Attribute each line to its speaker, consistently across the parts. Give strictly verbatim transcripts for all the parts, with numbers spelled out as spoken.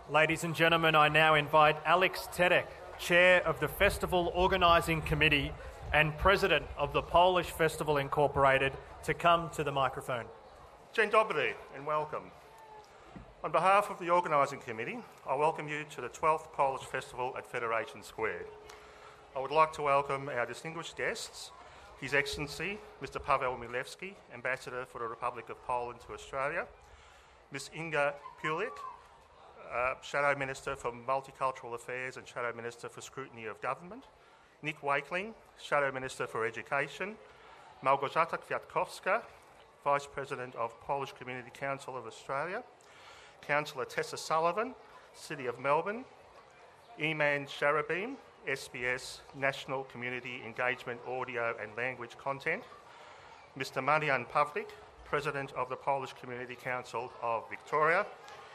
Speaker 1: Ladies and gentlemen, I now invite Alex Tedek, Chair of the Festival Organising Committee and President of the Polish Festival Incorporated, to come to the microphone.
Speaker 2: Dzień dobry and welcome. On behalf of the Organising Committee, I welcome you to the twelfth Polish Festival at Federation Square. I would like to welcome our distinguished guests, His Excellency Mister Paweł Milewski, Ambassador for the Republic of Poland to Australia, Miz Inga Pulik, uh, Shadow Minister for Multicultural Affairs and Shadow Minister for Scrutiny of Government, Nick Wakeling, Shadow Minister for Education, Małgorzata Kwiatkowska, Vice President of Polish Community Council of Australia, Councillor Tessa Sullivan, City of Melbourne, Iman Sharabim, S B S National Community Engagement Audio and Language Content, Mister Marian Pawlik, President of the Polish Community Council of Victoria,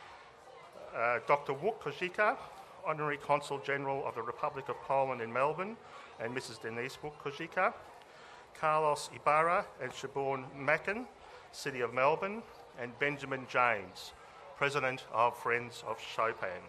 Speaker 2: uh, Doctor Łuk Kozika, Honorary Consul General of the Republic of Poland in Melbourne, and Missus Denise Łuk Kozika, Carlos Ibarra and Siobhan Mackin, City of Melbourne, and Benjamin James, President of Friends of Chopin.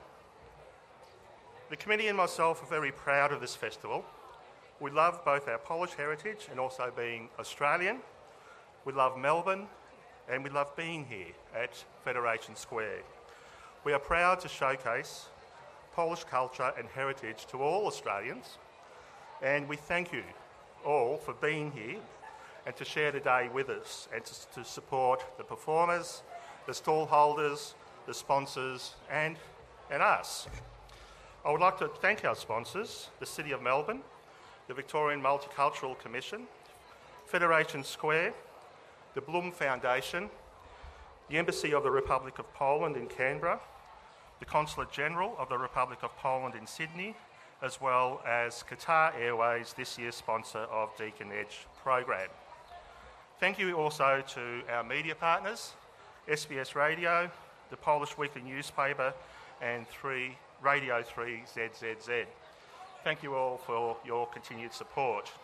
Speaker 2: The committee and myself are very proud of this festival. We love both our Polish heritage and also being Australian. We love Melbourne and we love being here at Federation Square. We are proud to showcase Polish culture and heritage to all Australians, and we thank you all for being here and to share the day with us and to, to support the performers, the stall holders, the sponsors and, and us. I would like to thank our sponsors, the City of Melbourne, the Victorian Multicultural Commission, Federation Square, the Blum Foundation, the Embassy of the Republic of Poland in Canberra, the Consulate General of the Republic of Poland in Sydney, as well as Qatar Airways, this year's sponsor of Deakin Edge program. Thank you also to our media partners, S B S Radio, the Polish Weekly Newspaper, and three, Radio three Z Z Z. Thank you all for your continued support.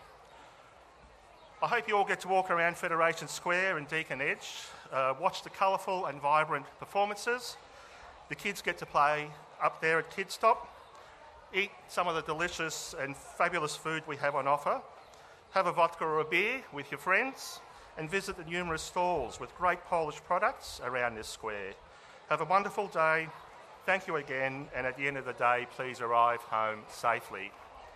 Speaker 2: I hope you all get to walk around Federation Square and Deakin Edge, uh, watch the colourful and vibrant performances. The kids get to play up there at Kid Stop, eat some of the delicious and fabulous food we have on offer, have a vodka or a beer with your friends, and visit the numerous stalls with great Polish products around this square. Have a wonderful day. Thank you again, and at the end of the day, please arrive home safely.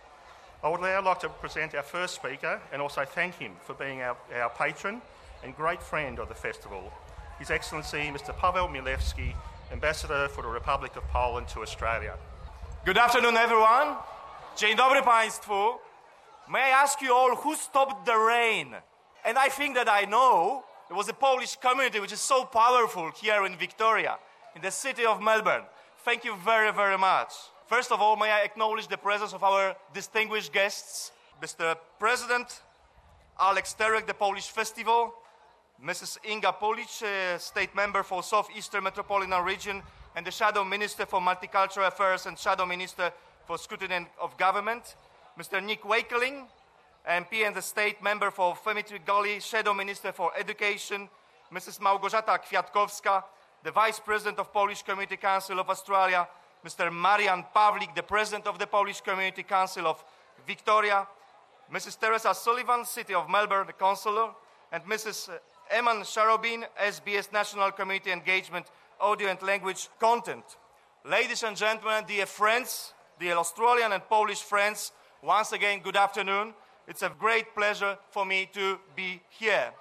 Speaker 2: I would now like to present our first speaker and also thank him for being our, our patron and great friend of the festival, His Excellency Mister Paweł Milewski, Ambassador for the Republic of Poland to Australia.
Speaker 3: Good afternoon, everyone. Dzień dobry Państwu. May I ask you all who stopped the rain? And I think that I know there was a Polish community which is so powerful here in Victoria, in the city of Melbourne. Thank you very, very much. First of all, may I acknowledge the presence of our distinguished guests, Mister President Alex Tedek, the Polish Festival, Missus Inga Pulik, uh, State Member for South Eastern Metropolitan Region, and the Shadow Minister for Multicultural Affairs and Shadow Minister for Scrutiny of Government, Mister Nick Wakeling, M P and the State Member for Cemetery Gully, Shadow Minister for Education, Missus Małgorzata Kwiatkowska, the Vice President of Polish Community Council of Australia, Mister Marian Pawlik, the President of the Polish Community Council of Victoria, Missus Teresa Sullivan, City of Melbourne, the Consular, and Missus Iman Sharabin, S B S National Community Engagement Audio and Language Content. Ladies and gentlemen, dear friends, dear Australian and Polish friends, once again, good afternoon. It's a great pleasure for me to be here.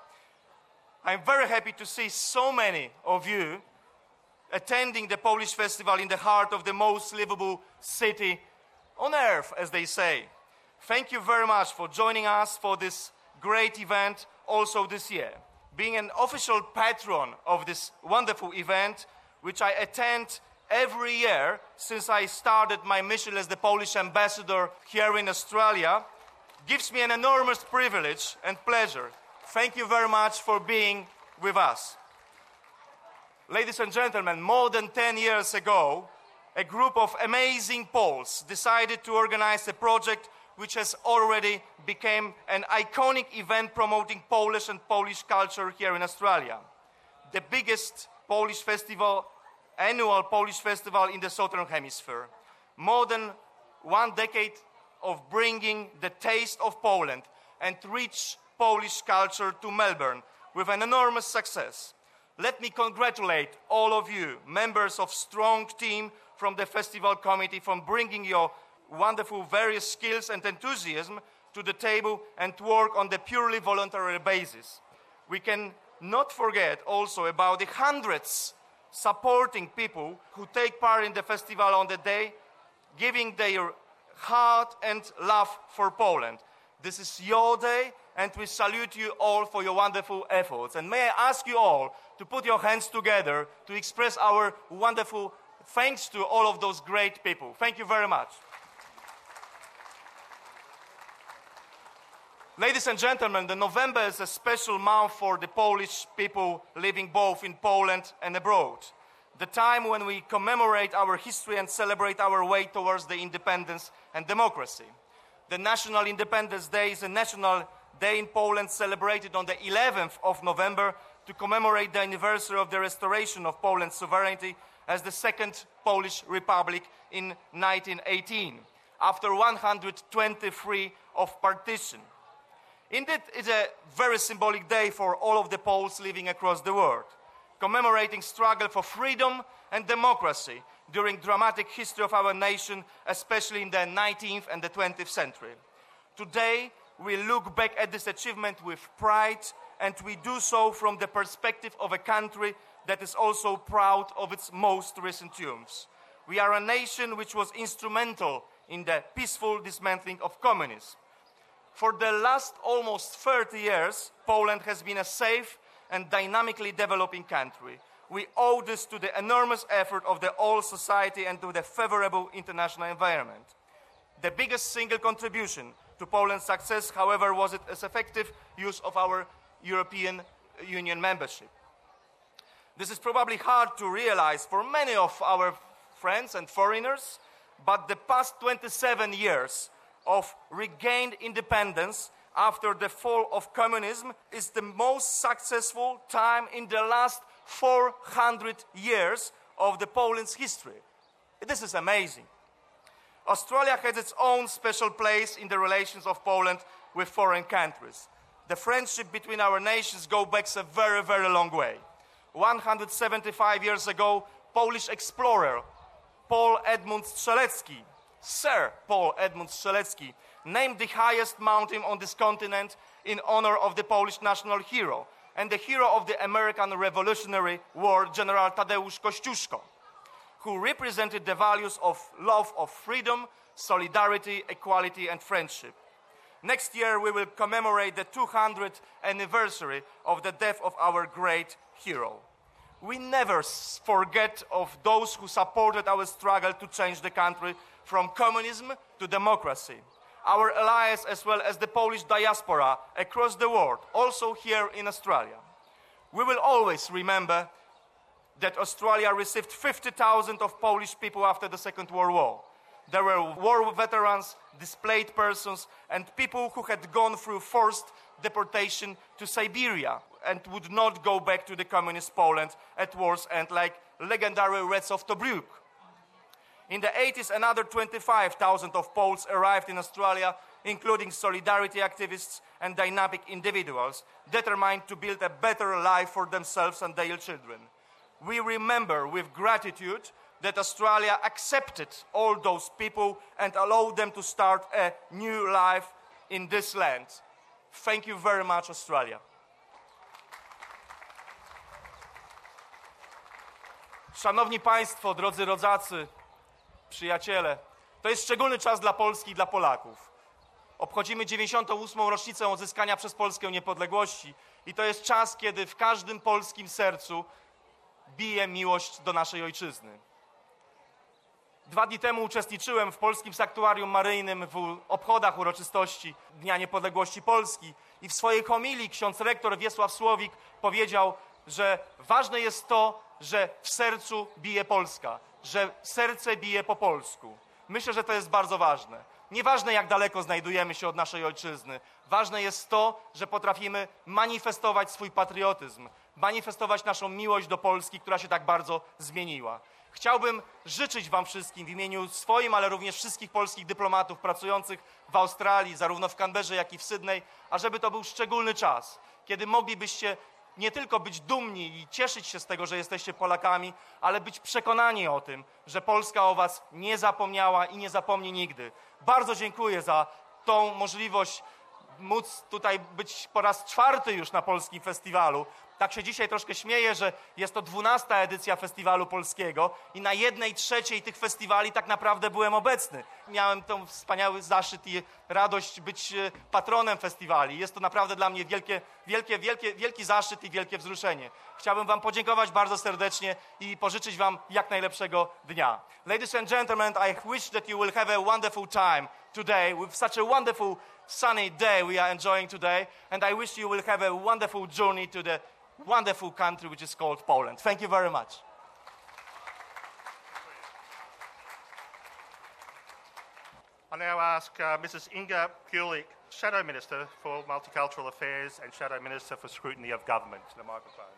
Speaker 3: I'm very happy to see so many of you attending the Polish Festival in the heart of the most livable city on earth, as they say. Thank you very much for joining us for this great event also this year. Being an official patron of this wonderful event, which I attend every year since I started my mission as the Polish ambassador here in Australia, gives me an enormous privilege and pleasure. Thank you very much for being with us. Ladies and gentlemen, more than ten years ago, a group of amazing Poles decided to organize a project which has already become an iconic event promoting Polish and Polish culture here in Australia. The biggest Polish festival annual Polish festival in the Southern Hemisphere. More than one decade of bringing the taste of Poland and rich Polish culture to Melbourne with an enormous success. Let me congratulate all of you, members of strong team from the festival committee, for bringing your wonderful various skills and enthusiasm to the table and work on the purely voluntary basis. We can not forget also about the hundreds supporting people who take part in the festival on the day, giving their heart and love for Poland. This is your day, and we salute you all for your wonderful efforts. And may I ask you all to put your hands together to express our wonderful thanks to all of those great people. Thank you very much. Ladies and gentlemen, the November is a special month for the Polish people living both in Poland and abroad. The time when we commemorate our history and celebrate our way towards the independence and democracy. The National Independence Day is a national day in Poland celebrated on the eleventh of November to commemorate the anniversary of the restoration of Poland's sovereignty as the second Polish Republic in nineteen eighteen, after one hundred twenty-three of partition. Indeed, it's a very symbolic day for all of the Poles living across the world, commemorating struggle for freedom and democracy during dramatic history of our nation, especially in the nineteenth and the twentieth century. Today, we look back at this achievement with pride, and we do so from the perspective of a country that is also proud of its most recent triumphs. We are a nation which was instrumental in the peaceful dismantling of communism. For the last almost thirty years, Poland has been a safe and dynamically developing country. We owe this to the enormous effort of the whole society and to the favorable international environment. The biggest single contribution to Poland's success, however, was its effective use of our European Union membership. This is probably hard to realize for many of our friends and foreigners, but the past twenty-seven years of regained independence after the fall of communism is the most successful time in the last four hundred years of the Poland's history. This is amazing. Australia has its own special place in the relations of Poland with foreign countries. The friendship between our nations goes back a very, very long way. one hundred seventy-five years ago, Polish explorer Paul Edmund Strzelecki, Sir Paul Edmund Strzelecki, named the highest mountain on this continent in honor of the Polish national hero and the hero of the American Revolutionary War, General Tadeusz Kościuszko, who represented the values of love of freedom, solidarity, equality, and friendship. Next year, we will commemorate the two hundredth anniversary of the death of our great hero. We never forget of those who supported our struggle to change the country from communism to democracy. Our allies, as well as the Polish diaspora across the world, also here in Australia. We will always remember that Australia received fifty thousand of Polish people after the Second World War. There were war veterans, displaced persons, and people who had gone through forced deportation to Siberia and would not go back to the communist Poland at war's end, like legendary Reds of Tobruk. In the eighties, another twenty-five thousand of Poles arrived in Australia, including solidarity activists and dynamic individuals, determined to build a better life for themselves and their children. We remember with gratitude that Australia accepted all those people and allowed them to start a new life in this land. Thank you very much, Australia. Szanowni Państwo, drodzy rodacy, przyjaciele, to jest szczególny czas dla Polski i dla Polaków. Obchodzimy dziewięćdziesiątą ósmą rocznicę odzyskania przez Polskę niepodległości i to jest czas, kiedy w każdym polskim sercu bije miłość do naszej ojczyzny. Dwa dni temu uczestniczyłem w Polskim Sanktuarium Maryjnym w obchodach uroczystości Dnia Niepodległości Polski i w swojej homilii ksiądz rektor Wiesław Słowik powiedział, że ważne jest to, że w sercu bije Polska, że serce bije po polsku. Myślę, że to jest bardzo ważne. Nieważne, jak daleko znajdujemy się od naszej ojczyzny, ważne jest to, że potrafimy manifestować swój patriotyzm, manifestować naszą miłość do Polski, która się tak bardzo zmieniła. Chciałbym życzyć wam wszystkim w imieniu swoim, ale również wszystkich polskich dyplomatów pracujących w Australii, zarówno w Canberrze, jak i w Sydney, ażeby to był szczególny czas, kiedy moglibyście nie tylko być dumni i cieszyć się z tego, że jesteście Polakami, ale być przekonani o tym, że Polska o was nie zapomniała i nie zapomni nigdy. Bardzo dziękuję za tą możliwość móc tutaj być po raz czwarty już na polskim festiwalu. Tak się dzisiaj troszkę śmieję, że jest to dwunasta edycja festiwalu polskiego i na jednej trzeciej tych festiwali tak naprawdę byłem obecny. Miałem ten wspaniały zaszczyt i radość być patronem festiwali. Jest to naprawdę dla mnie wielkie, wielkie, wielkie, wielki zaszczyt i wielkie wzruszenie. Chciałbym wam podziękować bardzo serdecznie i pożyczyć wam jak najlepszego dnia. Ladies and gentlemen, I wish that you will have a wonderful time today with such a wonderful sunny day we are enjoying today, and I wish you will have a wonderful journey to the wonderful country which is called Poland. Thank you very much.
Speaker 2: I now ask uh, Missus Inga Kulik, Shadow Minister for Multicultural Affairs and Shadow Minister for Scrutiny of Government, to the microphone.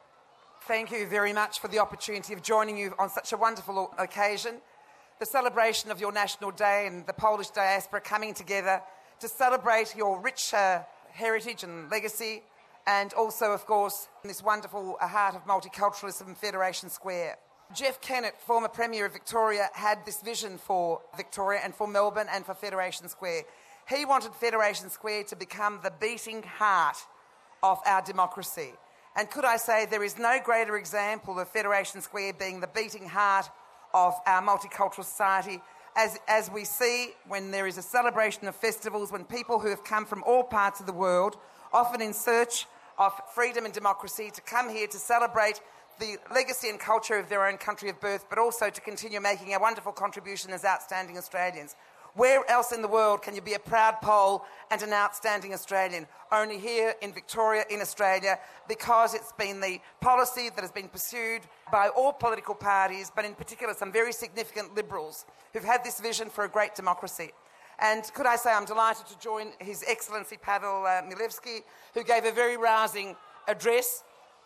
Speaker 4: Thank you very much for the opportunity of joining you on such a wonderful occasion, the celebration of your National Day and the Polish diaspora coming together to celebrate your rich uh, heritage and legacy, and also, of course, in this wonderful uh, heart of multiculturalism, Federation Square. Jeff Kennett, former Premier of Victoria, had this vision for Victoria and for Melbourne and for Federation Square. He wanted Federation Square to become the beating heart of our democracy. And could I say there is no greater example of Federation Square being the beating heart of our multicultural society as, as we see when there is a celebration of festivals, when people who have come from all parts of the world, often in search of freedom and democracy, to come here to celebrate the legacy and culture of their own country of birth, but also to continue making a wonderful contribution as outstanding Australians. Where else in the world can you be a proud Pole and an outstanding Australian? Only here in Victoria, in Australia, because it's been the policy that has been pursued by all political parties, but in particular some very significant Liberals who've had this vision for a great democracy. And could I say I'm delighted to join His Excellency Pavel uh, Milewski, who gave a very rousing address.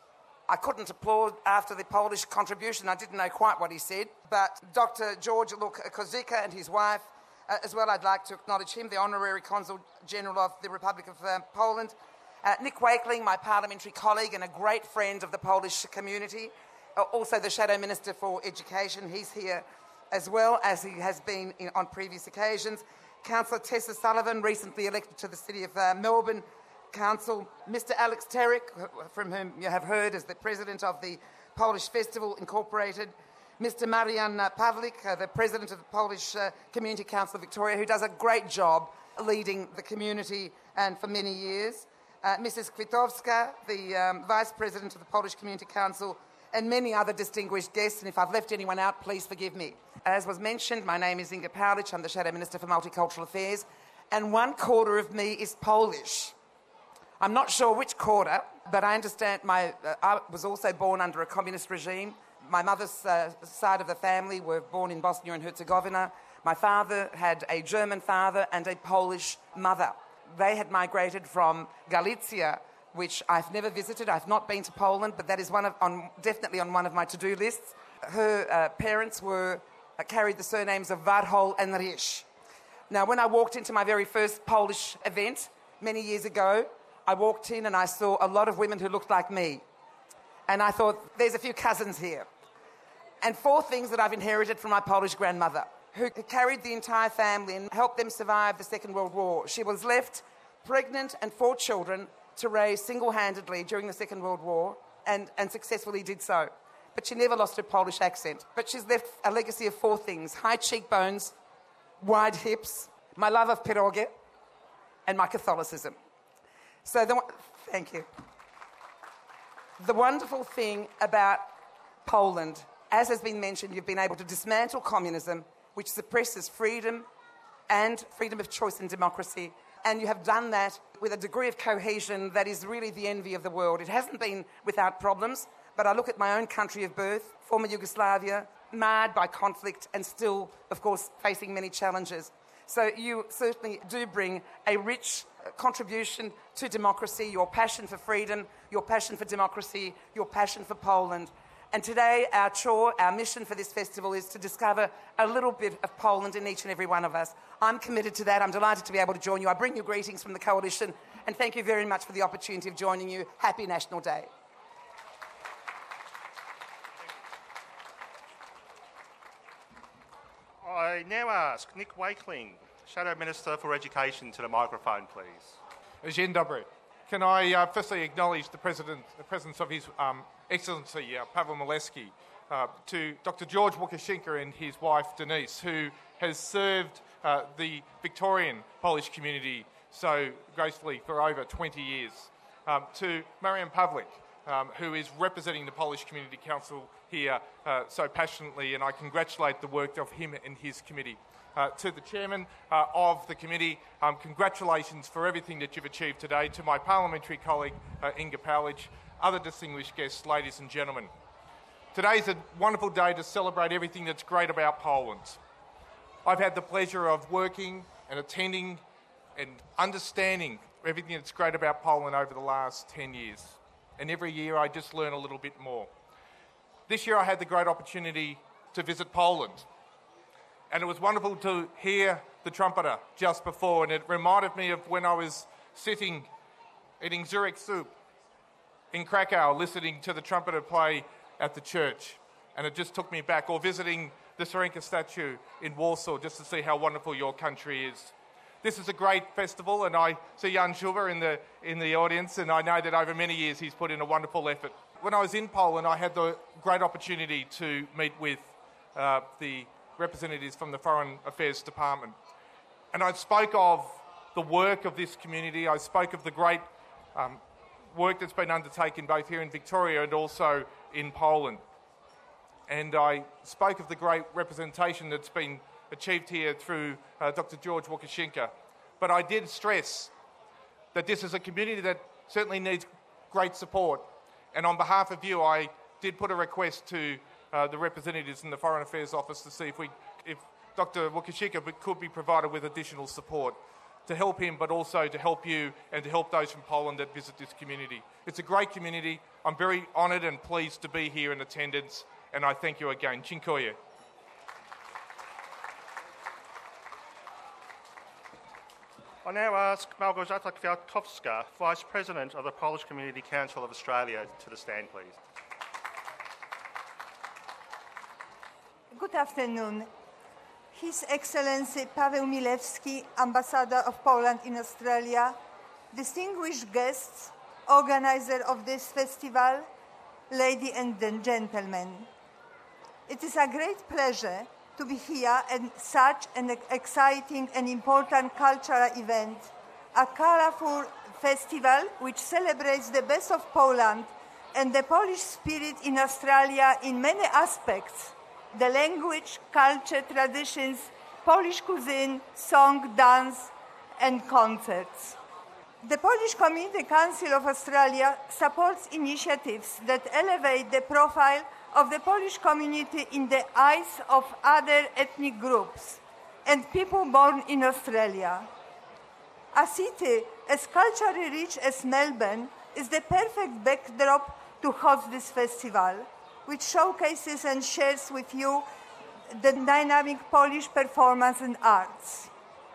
Speaker 4: I couldn't applaud after the Polish contribution. I didn't know quite what he said. But Doctor George Luk Kozyka and his wife, uh, as well, I'd like to acknowledge him, the Honorary Consul General of the Republic of uh, Poland. Uh, Nick Wakeling, my parliamentary colleague and a great friend of the Polish community. Uh, also the Shadow Minister for Education. He's here as well, as he has been in, on previous occasions. Councillor Tessa Sullivan, recently elected to the City of uh, Melbourne Council. Mister Alex Terek, from whom you have heard as the President of the Polish Festival Incorporated. Mister Marian Pawlik, uh, the President of the Polish uh, Community Council of Victoria, who does a great job leading the community and for many years. Uh, Missus Kwiatkowska, the um, Vice President of the Polish Community Council, and many other distinguished guests. And if I've left anyone out, please forgive me. As was mentioned, my name is Inga Pawlik. I'm the Shadow Minister for Multicultural Affairs, and one quarter of me is Polish. I'm not sure which quarter, but I understand my, uh, I was also born under a communist regime. My mother's uh, side of the family were born in Bosnia and Herzegovina. My father had a German father and a Polish mother. They had migrated from Galicia, which I've never visited. I've not been to Poland, but that is one of, on, definitely on one of my to-do lists. Her uh, parents were uh, carried the surnames of Warhol and Risch. Now, when I walked into my very first Polish event many years ago, I walked in and I saw a lot of women who looked like me. And I thought, there's a few cousins here. And four things that I've inherited from my Polish grandmother, who carried the entire family and helped them survive the Second World War. She was left pregnant and four children to raise single-handedly during the Second World War, and, and successfully did so. But she never lost her Polish accent. But she's left a legacy of four things: high cheekbones, wide hips, my love of pierogi, and my Catholicism. So, the, thank you. The wonderful thing about Poland, as has been mentioned, you've been able to dismantle communism, which suppresses freedom and freedom of choice and democracy. And you have done that with a degree of cohesion that is really the envy of the world. It hasn't been without problems, but I look at my own country of birth, former Yugoslavia, marred by conflict and still, of course, facing many challenges. So you certainly do bring a rich contribution to democracy, your passion for freedom, your passion for democracy, your passion for Poland. And today our chore, our mission for this festival is to discover a little bit of Poland in each and every one of us. I'm committed to that. I'm delighted to be able to join you. I bring you greetings from the Coalition and thank you very much for the opportunity of joining you. Happy National Day.
Speaker 2: I now ask Nick Wakeling, Shadow Minister for Education, to the microphone, please.
Speaker 5: Dzień dobry. Can I uh, firstly acknowledge the, president, the presence of His um, Excellency uh, Paweł Milewski, uh, to Doctor George Łukaszenka and his wife Denise, who has served uh, the Victorian Polish community so gracefully for over twenty years, um, to Marian Pawlik, um, who is representing the Polish Community Council here uh, so passionately, and I congratulate the work of him and his committee. Uh, to the chairman uh, of the committee, um, congratulations for everything that you've achieved today. To my parliamentary colleague, uh, Inga Pawlicz, other distinguished guests, ladies and gentlemen. Today's a wonderful day to celebrate everything that's great about Poland. I've had the pleasure of working and attending and understanding everything that's great about Poland over the last ten years. And every year I just learn a little bit more. This year I had the great opportunity to visit Poland. And it was wonderful to hear the trumpeter just before, and it reminded me of when I was sitting eating Zurich soup in Krakow, listening to the trumpeter play at the church. And it just took me back, or visiting the Serenka statue in Warsaw, just to see how wonderful your country is. This is a great festival, and I see Jan Schuber in the, in the audience, and I know that over many years he's put in a wonderful effort. When I was in Poland, I had the great opportunity to meet with uh, the representatives from the Foreign Affairs Department. And I spoke of the work of this community. I spoke of the great um, work that's been undertaken both here in Victoria and also in Poland. And I spoke of the great representation that's been achieved here through uh, Doctor George Łukaszenka. But I did stress that this is a community that certainly needs great support. And on behalf of you, I did put a request to Uh, the representatives in the Foreign Affairs Office to see if we, if Doctor Łukaszenka could be provided with additional support to help him, but also to help you and to help those from Poland that visit this community. It's a great community. I'm very honoured and pleased to be here in attendance, and I thank you again. Dziękuję.
Speaker 2: I now ask Małgorzata Kwiatkowska, Vice President of the Polish Community Council of Australia, to the stand, please.
Speaker 6: Good afternoon. His Excellency Paweł Milewski, Ambassador of Poland in Australia, distinguished guests, organizer of this festival, ladies and gentlemen. It is a great pleasure to be here at such an exciting and important cultural event, a colourful festival which celebrates the best of Poland and the Polish spirit in Australia in many aspects: the language, culture, traditions, Polish cuisine, song, dance, and concerts. The Polish Community Council of Australia supports initiatives that elevate the profile of the Polish community in the eyes of other ethnic groups and people born in Australia. A city as culturally rich as Melbourne is the perfect backdrop to host this festival, which showcases and shares with you the dynamic Polish performance and arts.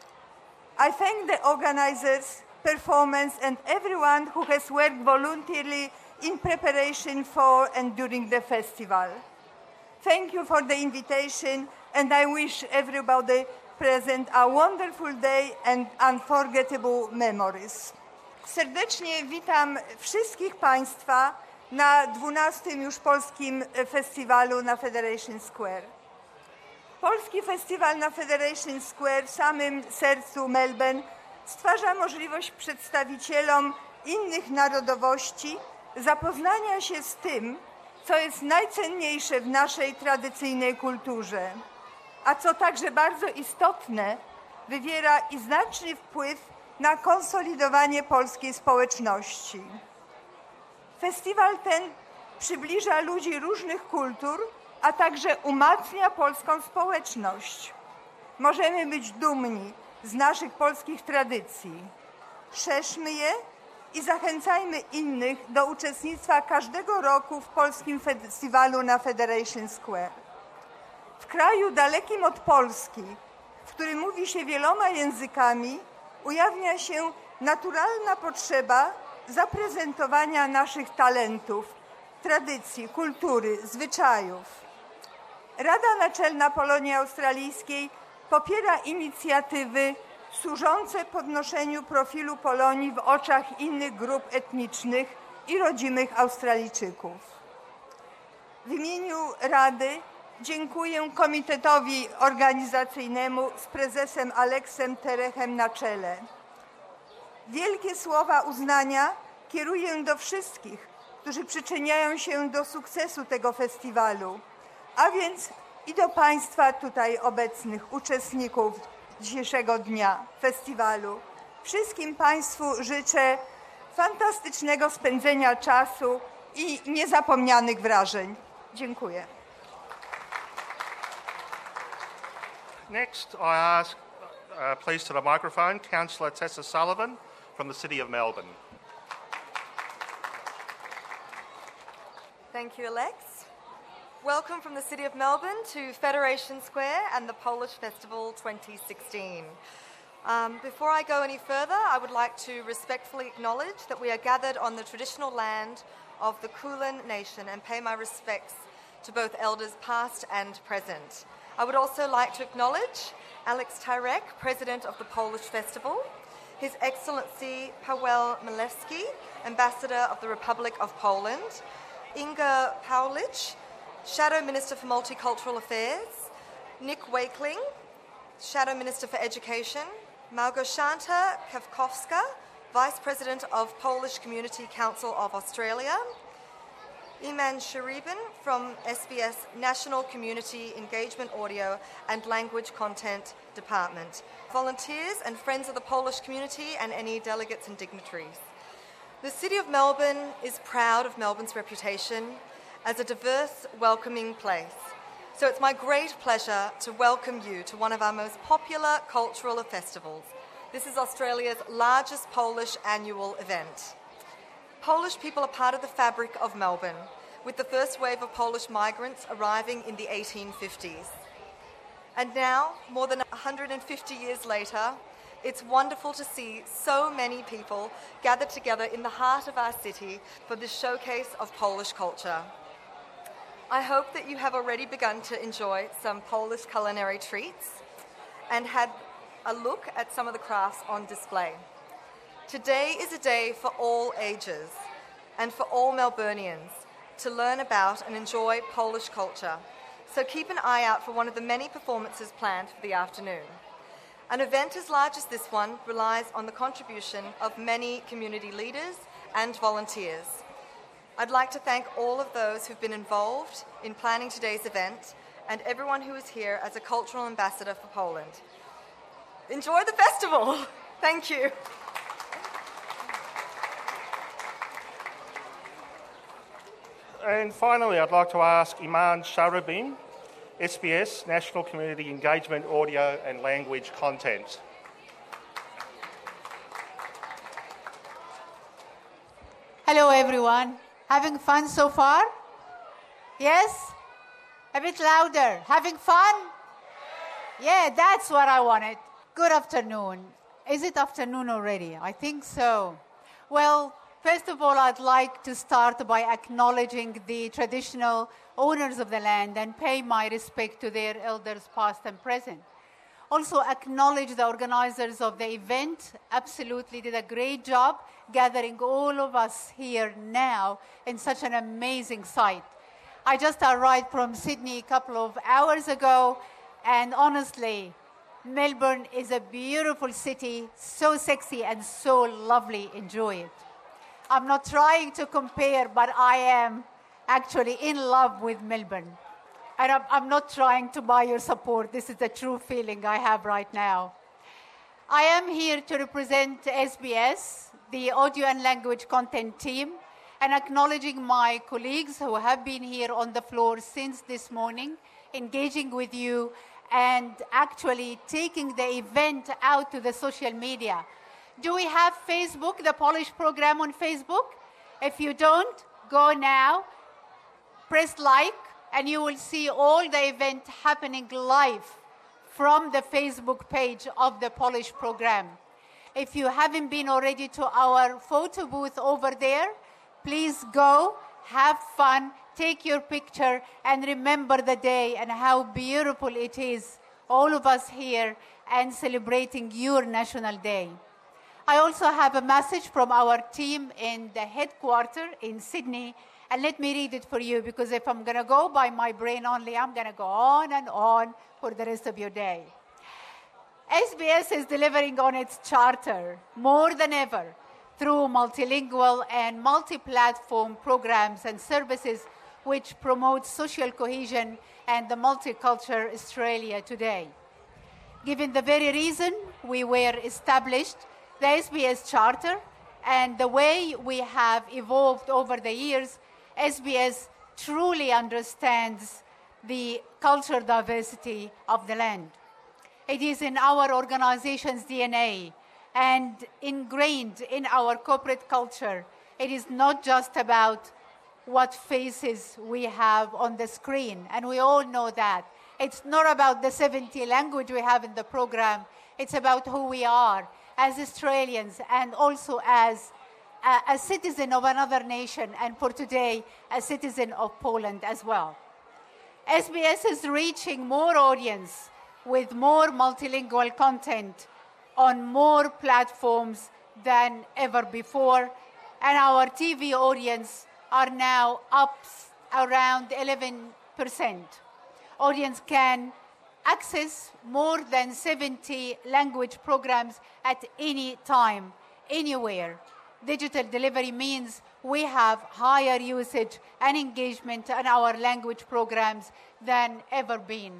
Speaker 6: I thank the organizers, performers, and everyone who has worked voluntarily in preparation for and during the festival. Thank you for the invitation, and I wish everybody present a wonderful day and unforgettable memories. Serdecznie witam wszystkich Państwa na dwunastym już Polskim Festiwalu na Federation Square. Polski Festiwal na Federation Square w samym sercu Melbourne stwarza możliwość przedstawicielom innych narodowości zapoznania się z tym, co jest najcenniejsze w naszej tradycyjnej kulturze, a co także bardzo istotne, wywiera i znaczny wpływ na konsolidowanie polskiej społeczności. Festiwal ten przybliża ludzi różnych kultur, a także umacnia polską społeczność. możemy być dumni z naszych polskich tradycji. Szerzmy je i zachęcajmy innych do uczestnictwa każdego roku w polskim festiwalu na Federation Square. W kraju dalekim od Polski, w którym mówi się wieloma językami, ujawnia się naturalna potrzeba zaprezentowania naszych talentów, tradycji, kultury, zwyczajów. Rada Naczelna Polonii Australijskiej popiera inicjatywy służące podnoszeniu profilu Polonii w oczach innych grup etnicznych i rodzimych Australijczyków. W imieniu Rady dziękuję komitetowi organizacyjnemu z prezesem Aleksem Terechem na czele. Wielkie słowa uznania kieruję do wszystkich, którzy przyczyniają się do sukcesu tego festiwalu, a więc i do Państwa tutaj obecnych uczestników dzisiejszego dnia festiwalu. Wszystkim Państwu życzę fantastycznego spędzenia czasu i niezapomnianych wrażeń. Dziękuję.
Speaker 2: Next, I ask, uh, please to the microphone, Councillor Tessa Sullivan from the City of Melbourne.
Speaker 7: Thank you, Alex. Welcome from the City of Melbourne to Federation Square and the Polish Festival twenty sixteen. Um, before I go any further, I would like to respectfully acknowledge that we are gathered on the traditional land of the Kulin Nation and pay my respects to both elders past and present. I would also like to acknowledge Alex Terek, President of the Polish Festival, His Excellency Paweł Milewski, Ambassador of the Republic of Poland, Inga Paulich, Shadow Minister for Multicultural Affairs, Nick Wakeling, Shadow Minister for Education, Małgorzata Kawkowska, Vice President of Polish Community Council of Australia, Iman Sharibin from S B S National Community Engagement Audio and Language Content Department, volunteers and friends of the Polish community and any delegates and dignitaries. The City of Melbourne is proud of Melbourne's reputation as a diverse, welcoming place. So it's my great pleasure to welcome you to one of our most popular cultural festivals. This is Australia's largest Polish annual event. Polish people are part of the fabric of Melbourne, with the first wave of Polish migrants arriving in the eighteen fifties. And now, more than one hundred fifty years later, it's wonderful to see so many people gathered together in the heart of our city for this showcase of Polish culture. I hope that you have already begun to enjoy some Polish culinary treats and had a look at some of the crafts on display. Today is a day for all ages and for all Melburnians to learn about and enjoy Polish culture. So keep an eye out for one of the many performances planned for the afternoon. An event as large as this one relies on the contribution of many community leaders and volunteers. I'd like to thank all of those who've been involved in planning today's event and everyone who is here as a cultural ambassador for Poland. Enjoy the festival! Thank you.
Speaker 2: And finally, I'd like to ask Iman Sharibin, S B S National Community Engagement Audio and Language Content.
Speaker 8: Hello everyone. Having fun so far? Yes? A bit louder. Having fun? Yeah, that's what I wanted. Good afternoon. Is it afternoon already? I think so. Well, first of all, I'd like to start by acknowledging the traditional owners of the land and pay my respect to their elders past and present. Also acknowledge the organizers of the event. Absolutely did a great job gathering all of us here now in such an amazing site. I just arrived from Sydney a couple of hours ago, and honestly, Melbourne is a beautiful city, so sexy and so lovely. Enjoy it. I'm not trying to compare, but I am actually in love with Melbourne. And I'm, I'm not trying to buy your support. This is the true feeling I have right now. I am here to represent S B S, the audio and language content team, and acknowledging my colleagues who have been here on the floor since this morning, engaging with you and actually taking the event out to the social media. Do we have Facebook, the Polish program on Facebook? If you don't, go now, press like, and you will see all the event happening live from the Facebook page of the Polish program. If you haven't been already to our photo booth over there, please go, have fun, take your picture, and remember the day and how beautiful it is, all of us here, and celebrating your National Day. I also have a message from our team in the headquarters in Sydney, and let me read it for you, because if I'm going to go by my brain only, I'm going to go on and on for the rest of your day. S B S is delivering on its charter more than ever through multilingual and multi-platform programs and services which promote social cohesion and the multicultural Australia today. Given the very reason we were established, the S B S Charter, and the way we have evolved over the years, S B S truly understands the cultural diversity of the land. It is in our organization's D N A and ingrained in our corporate culture. It is not just about what faces we have on the screen, and we all know that. It's not about the seventy language we have in the program. It's about who we are as Australians and also as a, a citizen of another nation, and for today, a citizen of Poland as well. S B S is reaching more audience with more multilingual content on more platforms than ever before, and our T V audience are now up around eleven percent. Audience can access more than seventy language programs at any time, anywhere. Digital delivery means we have higher usage and engagement in our language programs than ever been.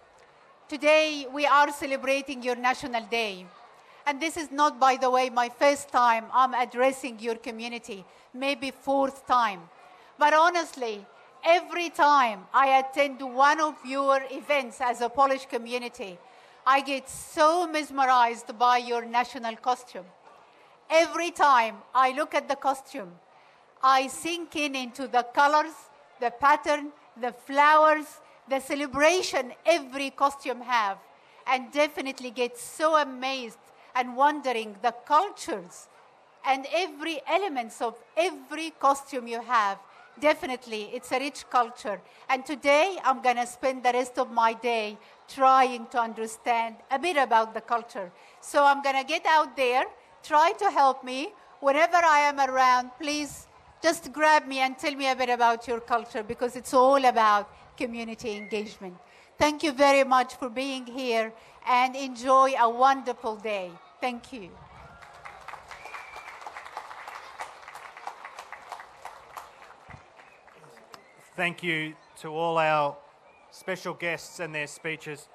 Speaker 8: Today, we are celebrating your National Day. And this is not, by the way, my first time I'm addressing your community, maybe fourth time. But honestly, every time I attend one of your events as a Polish community, I get so mesmerized by your national costume. Every time I look at the costume, I sink in into the colors, the pattern, the flowers, the celebration every costume have, and definitely get so amazed and wondering the cultures and every elements of every costume you have. Definitely, it's a rich culture. And today, I'm going to spend the rest of my day trying to understand a bit about the culture. So I'm going to get out there, try to help me. Whenever I am around, please just grab me and tell me a bit about your culture, because it's all about community engagement. Thank you very much for being here, and enjoy a wonderful day. Thank you.
Speaker 1: Thank you to all our special guests and their speeches.